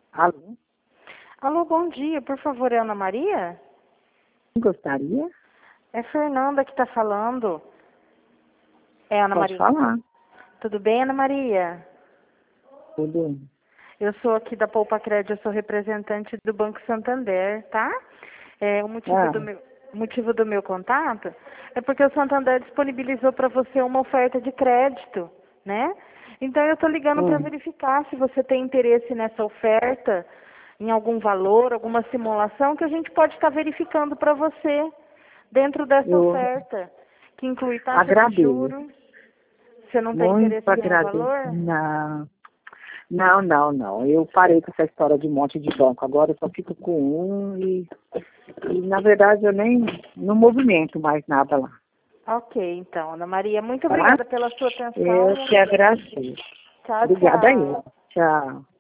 Alô? Alô, bom dia. Por favor, é Ana Maria? Gostaria? É Fernanda que está falando. É Ana Pode Maria. falar. Tudo bem, Ana Maria? Tudo. Eu sou aqui da Poupa Crédito, eu sou representante do Banco Santander, tá? O motivo do meu contato é porque o Santander disponibilizou para você uma oferta de crédito, né? Então eu estou ligando para verificar se você tem interesse nessa oferta, em algum valor, alguma simulação que a gente pode estar verificando para você dentro dessa Eu oferta, que inclui taxa de agradeço. juros. Você não tem Muito interesse em nenhum agradeço. valor? Não. Eu parei com essa história de monte de banco. Agora eu só fico com um e na verdade, eu nem não movimento mais nada lá. Ok, então, Ana Maria, muito Tá? obrigada pela sua atenção. Eu que agradeço. Tchau, Obrigada tchau. aí. Tchau.